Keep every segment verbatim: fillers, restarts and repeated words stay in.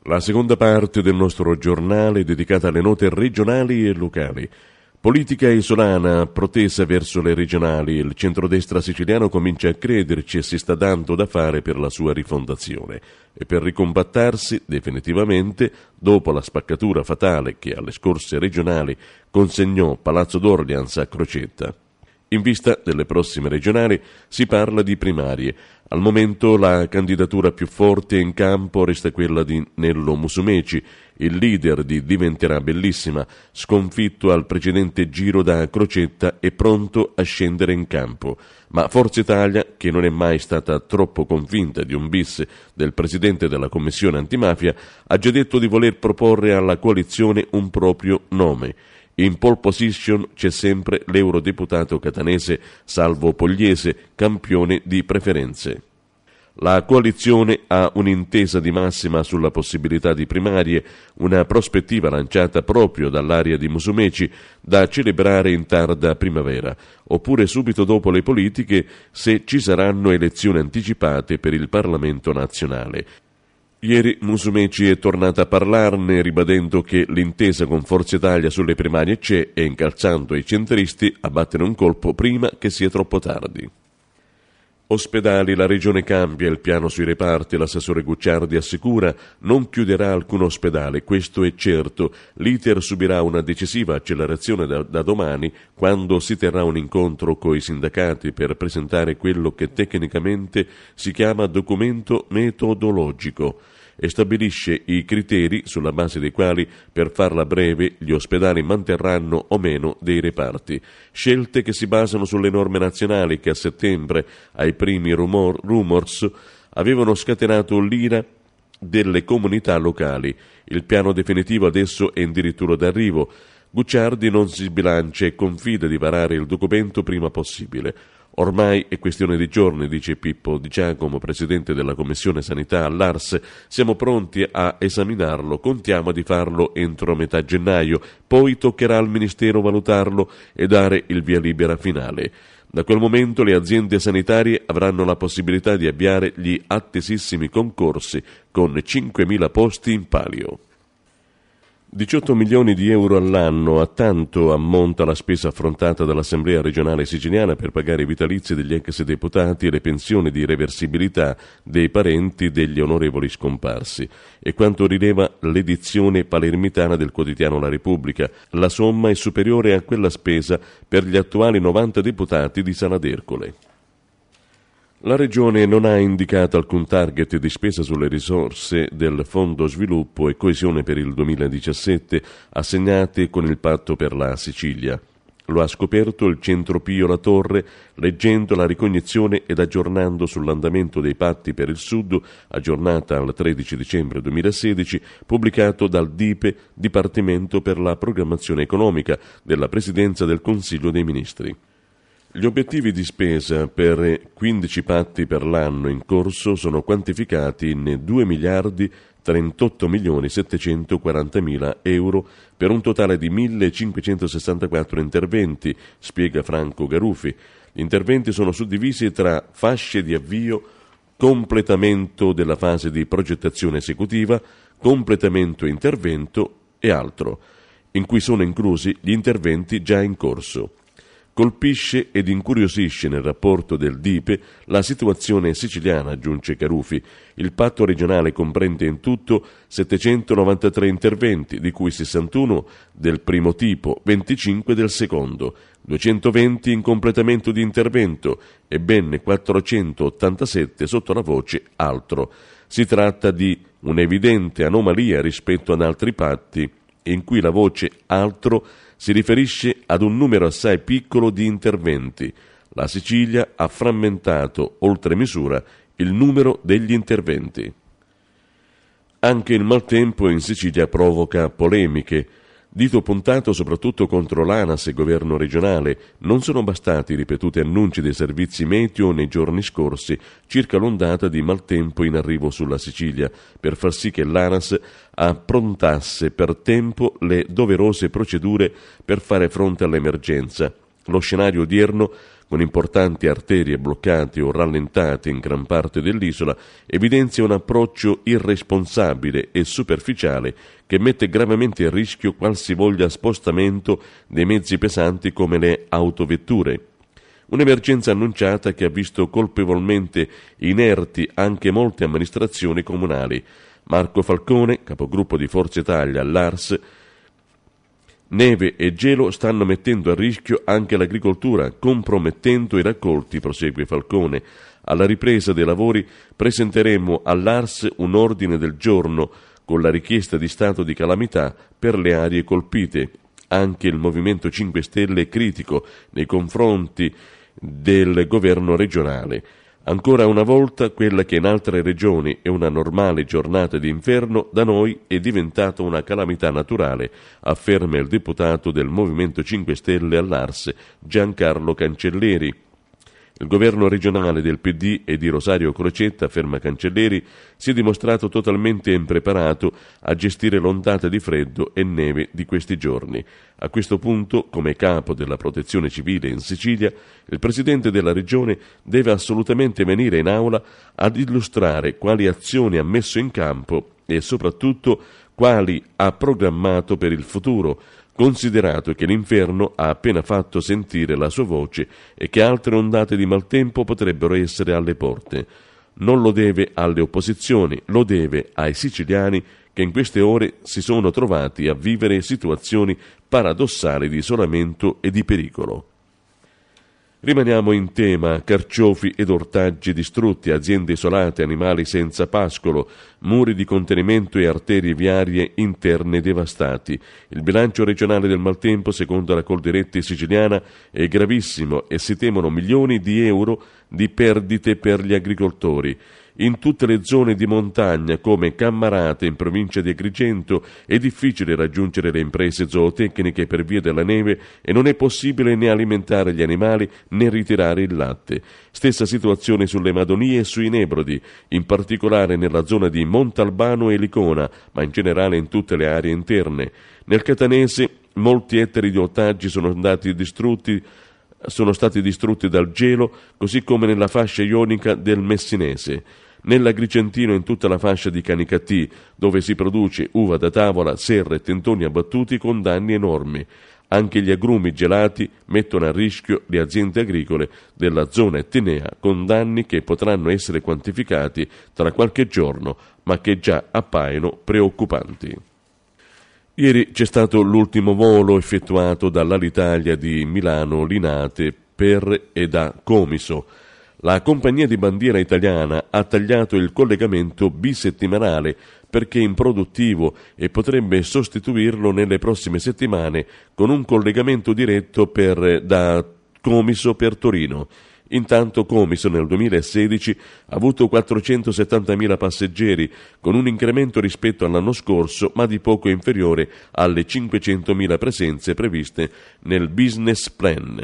La seconda parte del nostro giornale è dedicata alle note regionali e locali. Politica isolana, protesa verso le regionali, il centrodestra siciliano comincia a crederci e si sta dando da fare per la sua rifondazione e per ricombattarsi definitivamente dopo la spaccatura fatale che alle scorse regionali consegnò Palazzo d'Orleans a Crocetta. In vista delle prossime regionali si parla di primarie. Al momento la candidatura più forte in campo resta quella di Nello Musumeci, il leader di Diventerà Bellissima, sconfitto al precedente giro da Crocetta e pronto a scendere in campo. Ma Forza Italia, che non è mai stata troppo convinta di un bis del presidente della Commissione Antimafia, ha già detto di voler proporre alla coalizione un proprio nome. In pole position c'è sempre l'eurodeputato catanese Salvo Pogliese, campione di preferenze. La coalizione ha un'intesa di massima sulla possibilità di primarie, una prospettiva lanciata proprio dall'area di Musumeci da celebrare in tarda primavera, oppure subito dopo le politiche se ci saranno elezioni anticipate per il Parlamento nazionale. Ieri Musumeci è tornata a parlarne ribadendo che l'intesa con Forza Italia sulle primarie c'è e incalzando i centristi a battere un colpo prima che sia troppo tardi. Ospedali, la regione cambia il piano sui reparti, l'assessore Gucciardi assicura non chiuderà alcun ospedale, questo è certo. L'iter subirà una decisiva accelerazione da, da domani quando si terrà un incontro coi sindacati per presentare quello che tecnicamente si chiama documento metodologico e stabilisce i criteri sulla base dei quali, per farla breve, gli ospedali manterranno o meno dei reparti. Scelte che si basano sulle norme nazionali che a settembre, ai primi rumor, rumors, avevano scatenato l'ira delle comunità locali. Il piano definitivo adesso è addirittura d'arrivo. Gucciardi non si sbilancia e confida di varare il documento prima possibile. Ormai è questione di giorni, dice Pippo Di Giacomo, presidente della Commissione Sanità all'A R S. Siamo pronti a esaminarlo, contiamo di farlo entro metà gennaio, poi toccherà al Ministero valutarlo e dare il via libera finale. Da quel momento le aziende sanitarie avranno la possibilità di avviare gli attesissimi concorsi con cinquemila posti in palio. diciotto milioni di euro all'anno, a tanto ammonta la spesa affrontata dall'Assemblea regionale siciliana per pagare i vitalizi degli ex deputati e le pensioni di reversibilità dei parenti degli onorevoli scomparsi. E quanto rileva l'edizione palermitana del quotidiano La Repubblica, la somma è superiore a quella spesa per gli attuali novanta deputati di Sala d'Ercole. La Regione non ha indicato alcun target di spesa sulle risorse del Fondo Sviluppo e Coesione per il duemiladiciassette assegnate con il Patto per la Sicilia. Lo ha scoperto il Centro Pio La Torre leggendo la ricognizione ed aggiornando sull'andamento dei patti per il Sud, aggiornata al tredici dicembre duemilasedici, pubblicato dal D I P E, Dipartimento per la Programmazione Economica della Presidenza del Consiglio dei Ministri. Gli obiettivi di spesa per quindici patti per l'anno in corso sono quantificati in due miliardi trentotto milioni settecentoquarantamila euro per un totale di millecinquecentosessantaquattro interventi, spiega Franco Garufi. Gli interventi sono suddivisi tra fasce di avvio, completamento della fase di progettazione esecutiva, completamento intervento e altro, in cui sono inclusi gli interventi già in corso. Colpisce ed incuriosisce nel rapporto del D I P E la situazione siciliana, aggiunge Carufi. Il patto regionale comprende in tutto settecentonovantatré interventi, di cui sessantuno del primo tipo, venticinque del secondo, duecentoventi in completamento di intervento e ben quattrocentottantasette sotto la voce altro. Si tratta di un'evidente anomalia rispetto ad altri patti in cui la voce altro si riferisce ad un numero assai piccolo di interventi. La Sicilia ha frammentato oltre misura il numero degli interventi. Anche il maltempo in Sicilia provoca polemiche. Dito puntato soprattutto contro l'ANAS e governo regionale, non sono bastati i ripetuti annunci dei servizi meteo nei giorni scorsi circa l'ondata di maltempo in arrivo sulla Sicilia, per far sì che l'ANAS approntasse per tempo le doverose procedure per fare fronte all'emergenza. Lo scenario odierno con importanti arterie bloccate o rallentate in gran parte dell'isola, evidenzia un approccio irresponsabile e superficiale che mette gravemente a rischio qualsivoglia spostamento dei mezzi pesanti come le autovetture. Un'emergenza annunciata che ha visto colpevolmente inerti anche molte amministrazioni comunali. Marco Falcone, capogruppo di Forza Italia all'A R S: neve e gelo stanno mettendo a rischio anche l'agricoltura, compromettendo i raccolti, prosegue Falcone. Alla ripresa dei lavori presenteremo all'A R S un ordine del giorno con la richiesta di stato di calamità per le aree colpite. Anche il Movimento cinque Stelle è critico nei confronti del governo regionale. Ancora una volta, quella che in altre regioni è una normale giornata di inverno, da noi è diventata una calamità naturale, afferma il deputato del Movimento cinque Stelle all'A R S, Giancarlo Cancelleri. Il governo regionale del P D e di Rosario Crocetta, afferma Cancelleri, si è dimostrato totalmente impreparato a gestire l'ondata di freddo e neve di questi giorni. A questo punto, come capo della Protezione Civile in Sicilia, il presidente della regione deve assolutamente venire in aula ad illustrare quali azioni ha messo in campo e soprattutto quali ha programmato per il futuro, considerato che l'inverno ha appena fatto sentire la sua voce e che altre ondate di maltempo potrebbero essere alle porte. Non lo deve alle opposizioni, lo deve ai siciliani che in queste ore si sono trovati a vivere situazioni paradossali di isolamento e di pericolo. Rimaniamo in tema: carciofi ed ortaggi distrutti, aziende isolate, animali senza pascolo, muri di contenimento e arterie viarie interne devastati. Il bilancio regionale del maltempo, secondo la Coldiretti siciliana, è gravissimo e si temono milioni di euro di perdite per gli agricoltori. In tutte le zone di montagna, come Cammarate in provincia di Agrigento, è difficile raggiungere le imprese zootecniche per via della neve e non è possibile né alimentare gli animali né ritirare il latte. Stessa situazione sulle Madonie e sui Nebrodi, in particolare nella zona di Montalbano e Licona, ma in generale in tutte le aree interne. Nel Catanese molti ettari di ortaggi sono andati distrutti sono stati distrutti dal gelo, così come nella fascia ionica del Messinese. Nell'Agrigentino, in tutta la fascia di Canicattì, dove si produce uva da tavola, serra e tentoni abbattuti con danni enormi. Anche gli agrumi gelati mettono a rischio le aziende agricole della zona etnea, con danni che potranno essere quantificati tra qualche giorno, ma che già appaiono preoccupanti. Ieri c'è stato l'ultimo volo effettuato dall'Alitalia di Milano Linate per e da Comiso. La compagnia di bandiera italiana ha tagliato il collegamento bisettimanale perché improduttivo e potrebbe sostituirlo nelle prossime settimane con un collegamento diretto per, da Comiso per Torino. Intanto Comiso nel duemilasedici ha avuto quattrocentosettantamila passeggeri, con un incremento rispetto all'anno scorso, ma di poco inferiore alle cinquecentomila presenze previste nel business plan.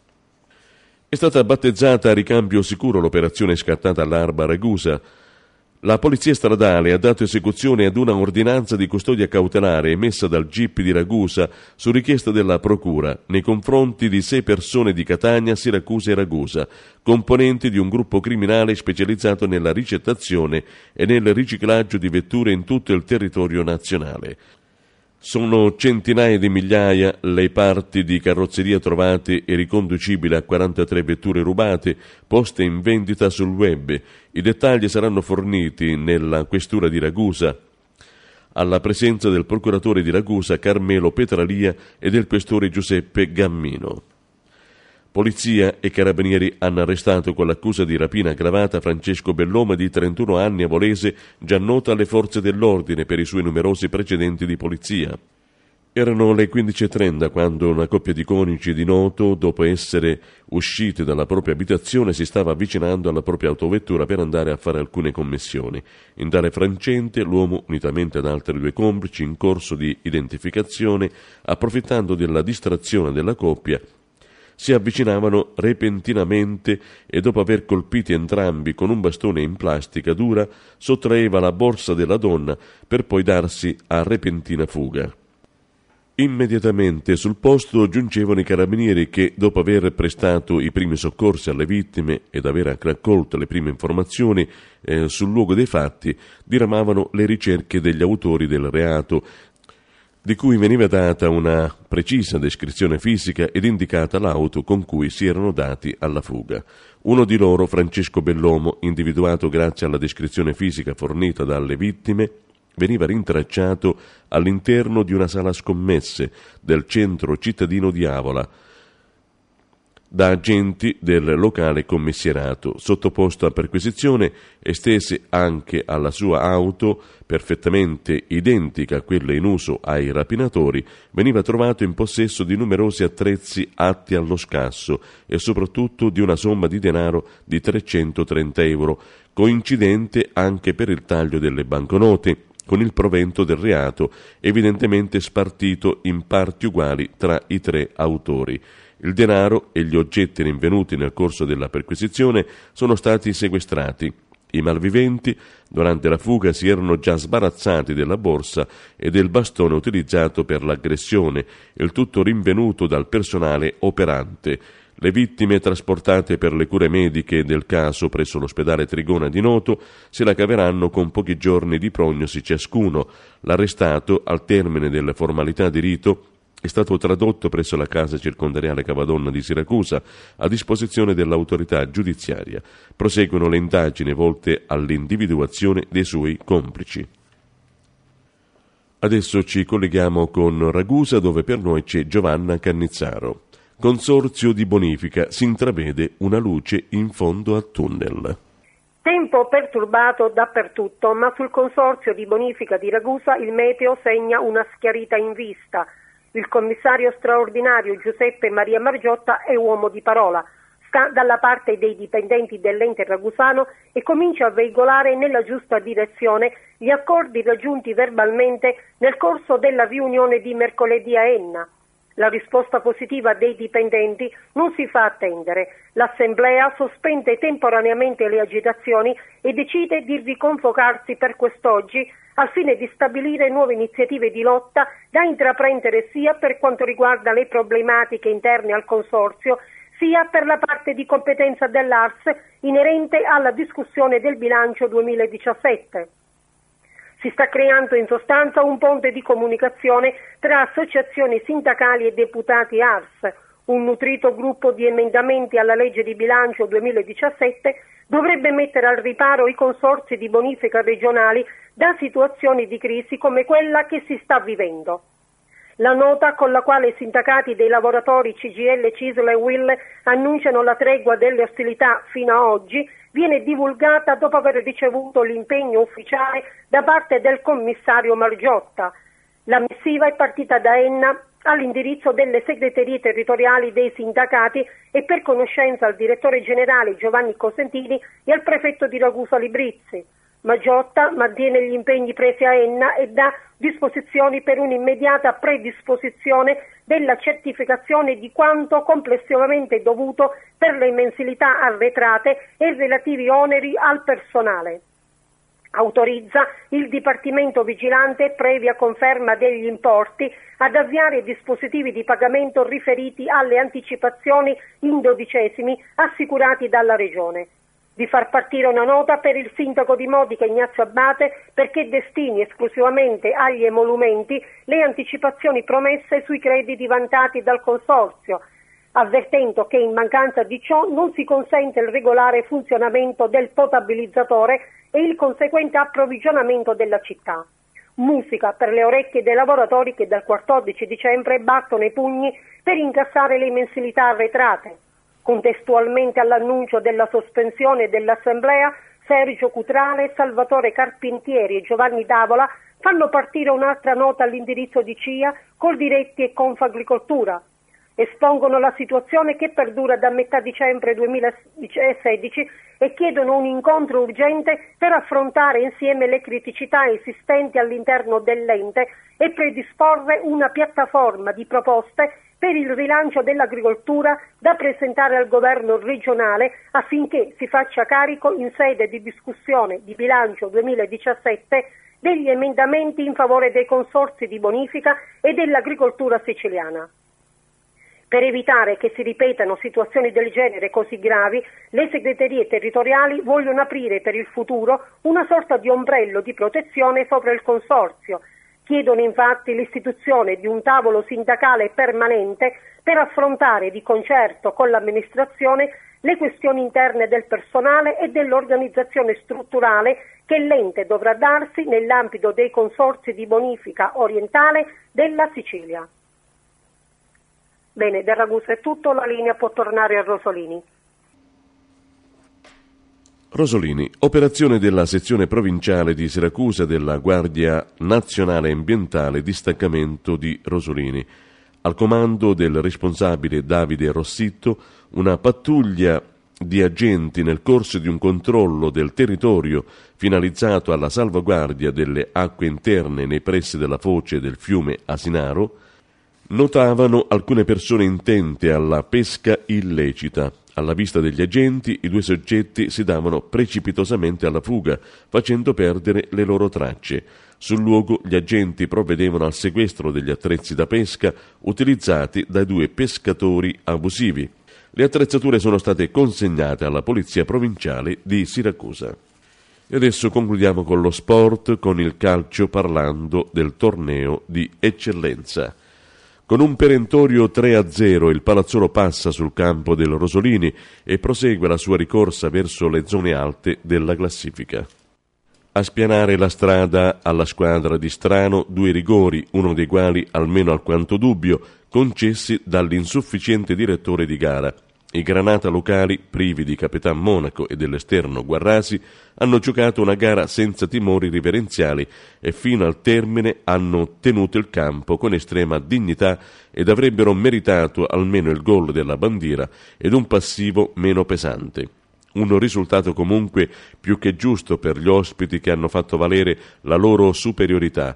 È stata battezzata a ricambio sicuro l'operazione scattata all'Arba Ragusa. La polizia stradale ha dato esecuzione ad una ordinanza di custodia cautelare emessa dal G I P di Ragusa su richiesta della Procura nei confronti di sei persone di Catania, Siracusa e Ragusa, componenti di un gruppo criminale specializzato nella ricettazione e nel riciclaggio di vetture in tutto il territorio nazionale. Sono centinaia di migliaia le parti di carrozzeria trovate e riconducibili a quarantatré vetture rubate poste in vendita sul web. I dettagli saranno forniti nella questura di Ragusa, alla presenza del procuratore di Ragusa Carmelo Petralia e del questore Giuseppe Gammino. Polizia e carabinieri hanno arrestato con l'accusa di rapina aggravata Francesco Belloma di trentuno anni, avolese, già nota alle forze dell'ordine per i suoi numerosi precedenti di polizia. Erano le quindici e trenta quando una coppia di coniugi di Noto, dopo essere usciti dalla propria abitazione, si stava avvicinando alla propria autovettura per andare a fare alcune commissioni. In tale frangente l'uomo, unitamente ad altri due complici in corso di identificazione, approfittando della distrazione della coppia, si avvicinavano repentinamente e dopo aver colpiti entrambi con un bastone in plastica dura sottraeva la borsa della donna per poi darsi a repentina fuga. Immediatamente sul posto giungevano i carabinieri che, dopo aver prestato i primi soccorsi alle vittime ed aver raccolto le prime informazioni eh, sul luogo dei fatti, diramavano le ricerche degli autori del reato, di cui veniva data una precisa descrizione fisica ed indicata l'auto con cui si erano dati alla fuga. Uno di loro, Francesco Bellomo, individuato grazie alla descrizione fisica fornita dalle vittime, veniva rintracciato all'interno di una sala scommesse del centro cittadino di Avola da agenti del locale commissierato. Sottoposto a perquisizione, estese anche alla sua auto, perfettamente identica a quella in uso ai rapinatori, veniva trovato in possesso di numerosi attrezzi atti allo scasso e soprattutto di una somma di denaro di trecentotrenta euro, coincidente anche per il taglio delle banconote, con il provento del reato evidentemente spartito in parti uguali tra i tre autori. Il denaro e gli oggetti rinvenuti nel corso della perquisizione sono stati sequestrati. I malviventi, durante la fuga, si erano già sbarazzati della borsa e del bastone utilizzato per l'aggressione, il tutto rinvenuto dal personale operante. Le vittime, trasportate per le cure mediche del caso presso l'ospedale Trigona di Noto, se la caveranno con pochi giorni di prognosi ciascuno. L'arrestato, al termine delle formalità di rito, è stato tradotto presso la casa circondariale Cavadonna di Siracusa a disposizione dell'autorità giudiziaria. Proseguono le indagini volte all'individuazione dei suoi complici. Adesso ci colleghiamo con Ragusa, dove per noi c'è Giovanna Cannizzaro. Consorzio di bonifica, si intravede una luce in fondo al tunnel. Tempo perturbato dappertutto, ma sul Consorzio di bonifica di Ragusa il meteo segna una schiarita in vista. Il commissario straordinario Giuseppe Maria Margiotta è uomo di parola, sta dalla parte dei dipendenti dell'ente ragusano e comincia a veicolare nella giusta direzione gli accordi raggiunti verbalmente nel corso della riunione di mercoledì a Enna. La risposta positiva dei dipendenti non si fa attendere. L'Assemblea sospende temporaneamente le agitazioni e decide di riconvocarsi per quest'oggi al fine di stabilire nuove iniziative di lotta da intraprendere sia per quanto riguarda le problematiche interne al Consorzio, sia per la parte di competenza dell'A R S inerente alla discussione del bilancio duemiladiciassette. Si sta creando in sostanza un ponte di comunicazione tra associazioni sindacali e deputati A R S. Un nutrito gruppo di emendamenti alla legge di bilancio duemiladiciassette dovrebbe mettere al riparo i consorzi di bonifica regionali da situazioni di crisi come quella che si sta vivendo. La nota con la quale i sindacati dei lavoratori C G I L, C I S L e U I L annunciano la tregua delle ostilità fino a oggi viene divulgata dopo aver ricevuto l'impegno ufficiale da parte del commissario Margiotta. La missiva è partita da Enna all'indirizzo delle segreterie territoriali dei sindacati e per conoscenza al direttore generale Giovanni Cosentini e al prefetto di Ragusa Librizzi. Margiotta mantiene gli impegni presi a Enna e dà disposizioni per un'immediata predisposizione della certificazione di quanto complessivamente dovuto per le mensilità arretrate e i relativi oneri al personale. Autorizza il Dipartimento Vigilante, previa conferma degli importi, ad avviare dispositivi di pagamento riferiti alle anticipazioni in dodicesimi assicurati dalla Regione. Di far partire una nota per il sindaco di Modica Ignazio Abate perché destini esclusivamente agli emolumenti le anticipazioni promesse sui crediti vantati dal Consorzio, avvertendo che in mancanza di ciò non si consente il regolare funzionamento del potabilizzatore e il conseguente approvvigionamento della città. Musica per le orecchie dei lavoratori che dal quattordici dicembre battono i pugni per incassare le mensilità arretrate. Contestualmente all'annuncio della sospensione dell'Assemblea, Sergio Cutrale, Salvatore Carpentieri e Giovanni D'Avola fanno partire un'altra nota all'indirizzo di C I A, Coldiretti e Confagricoltura. Espongono la situazione che perdura da metà dicembre duemilasedici e chiedono un incontro urgente per affrontare insieme le criticità esistenti all'interno dell'ente e predisporre una piattaforma di proposte per il rilancio dell'agricoltura da presentare al governo regionale affinché si faccia carico in sede di discussione di bilancio duemiladiciassette degli emendamenti in favore dei consorzi di bonifica e dell'agricoltura siciliana. Per evitare che si ripetano situazioni del genere così gravi, le segreterie territoriali vogliono aprire per il futuro una sorta di ombrello di protezione sopra il consorzio. Chiedono infatti l'istituzione di un tavolo sindacale permanente per affrontare di concerto con l'amministrazione le questioni interne del personale e dell'organizzazione strutturale che l'ente dovrà darsi nell'ambito dei consorzi di bonifica orientale della Sicilia. Bene, da Ragusa è tutto, la linea può tornare a Rosolini. Rosolini, operazione della sezione provinciale di Siracusa della Guardia Nazionale Ambientale distaccamento di Rosolini. Al comando del responsabile Davide Rossitto, una pattuglia di agenti nel corso di un controllo del territorio finalizzato alla salvaguardia delle acque interne nei pressi della foce del fiume Asinaro, notavano alcune persone intente alla pesca illecita. Alla vista degli agenti, i due soggetti si davano precipitosamente alla fuga, facendo perdere le loro tracce. Sul luogo gli agenti provvedevano al sequestro degli attrezzi da pesca utilizzati dai due pescatori abusivi. Le attrezzature sono state consegnate alla Polizia Provinciale di Siracusa. E adesso concludiamo con lo sport, con il calcio, parlando del torneo di eccellenza. Con un perentorio tre a zero il Palazzolo passa sul campo del Rosolini e prosegue la sua ricorsa verso le zone alte della classifica. A spianare la strada alla squadra di Strano due rigori, uno dei quali almeno alquanto dubbio, concessi dall'insufficiente direttore di gara. I granata locali, privi di Capitan Monaco e dell'esterno Guarrasi, hanno giocato una gara senza timori riverenziali e fino al termine hanno tenuto il campo con estrema dignità ed avrebbero meritato almeno il gol della bandiera ed un passivo meno pesante. Un risultato comunque più che giusto per gli ospiti che hanno fatto valere la loro superiorità.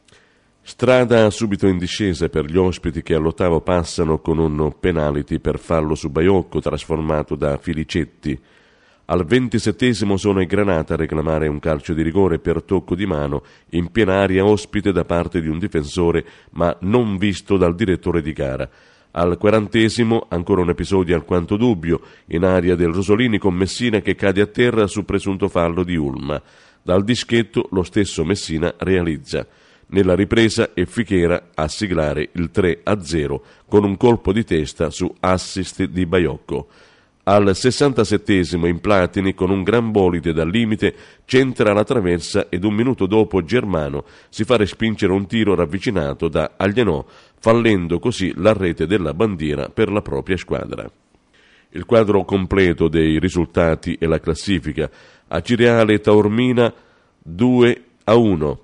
Strada subito in discesa per gli ospiti che all'ottavo passano con un penalty per fallo su Baiocco trasformato da Filicetti. Al ventisettesimo sono i Granata a reclamare un calcio di rigore per tocco di mano in piena area ospite da parte di un difensore ma non visto dal direttore di gara. Al quarantesimo ancora un episodio alquanto dubbio in area del Rosolini con Messina che cade a terra su presunto fallo di Ulma. Dal dischetto lo stesso Messina realizza. Nella ripresa è Fichera a siglare il tre a zero con un colpo di testa su assist di Baiocco. Al sessantasettesimo in Platini con un gran bolide dal limite centra la traversa ed un minuto dopo Germano si fa respingere un tiro ravvicinato da Aglianò, fallendo così la rete della bandiera per la propria squadra. Il quadro completo dei risultati e la classifica: Acireale Taormina due a uno,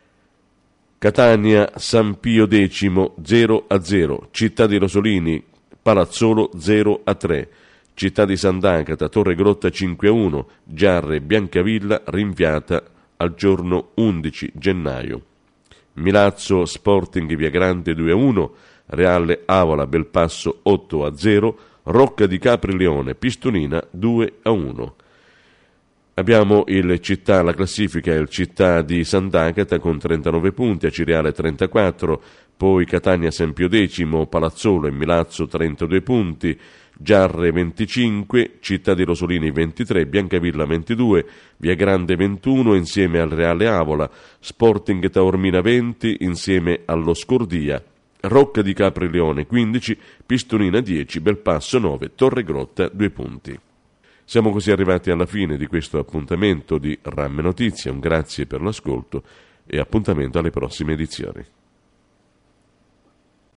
Catania San Pio X zero a zero, Città di Rosolini Palazzolo zero a tre, Città di Sant'Agata Torre Grotta cinque a uno, Giarre Biancavilla rinviata al giorno undici gennaio. Milazzo Sporting Viagrante due a uno, Reale Avola Belpasso otto a zero, Rocca di Caprileone Pistonina due a uno. Abbiamo il Città, la classifica è il Città di Sant'Agata con trentanove punti, Acireale trentaquattro, poi Catania San Pio X, Palazzolo e Milazzo trentadue punti, Giarre venticinque, Città di Rosolini ventitré, Biancavilla ventidue, Viagrande ventuno insieme al Reale Avola, Sporting Taormina venti insieme allo Scordia, Rocca di Caprileone quindici, Pistonina dieci, Belpasso nove, Torre Grotta due punti. Siamo così arrivati alla fine di questo appuntamento di Ramme Notizie, un grazie per l'ascolto e appuntamento alle prossime edizioni.